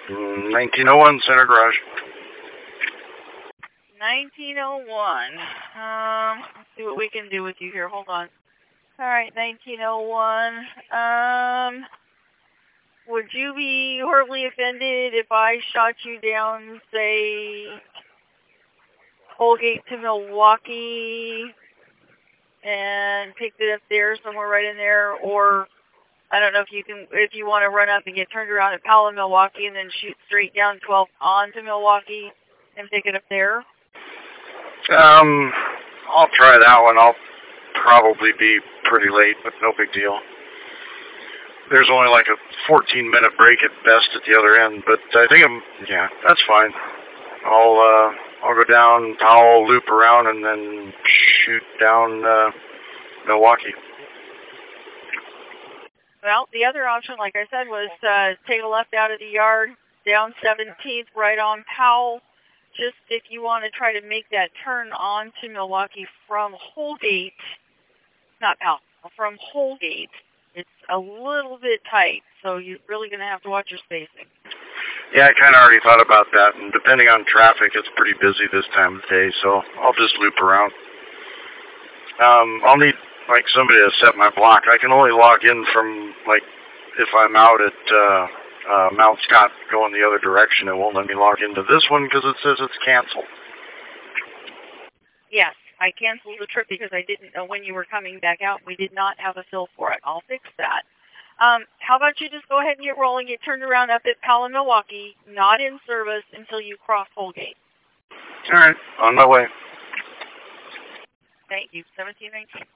1901 Center Garage. 1901. Let's see what we can do with you here. Hold on. All right, 1901. Would you be horribly offended if I shot you down, say, Holgate to Milwaukee and picked it up there, somewhere right in there, or I don't know if you want to run up and get turned around at Powell, Milwaukee, and then shoot straight down 12 on to Milwaukee and pick it up there? I'll try that one. I'll probably be pretty late, but no big deal. There's only like a 14-minute break at best at the other end, but I think that's fine. I'll go down Powell, loop around, and then shoot down Milwaukee. Well, the other option, like I said, was take a left out of the yard, down 17th, right on Powell. Just if you want to try to make that turn on to Milwaukee from Holgate, not Powell, from Holgate, it's a little bit tight, so you're really going to have to watch your spacing. Yeah, I kind of already thought about that, and depending on traffic, it's pretty busy this time of day, so I'll just loop around. I'll need, somebody to set my block. I can only log in from, if I'm out at Mount Scott going the other direction. It won't let me log into this one because it says it's canceled. Yes, I canceled the trip because I didn't know when you were coming back out. We did not have a fill for it. I'll fix that. How about you just go ahead and get rolling, get turned around up at Powell, Milwaukee, not in service until you cross Holgate. All right, on my way. Thank you. 1719.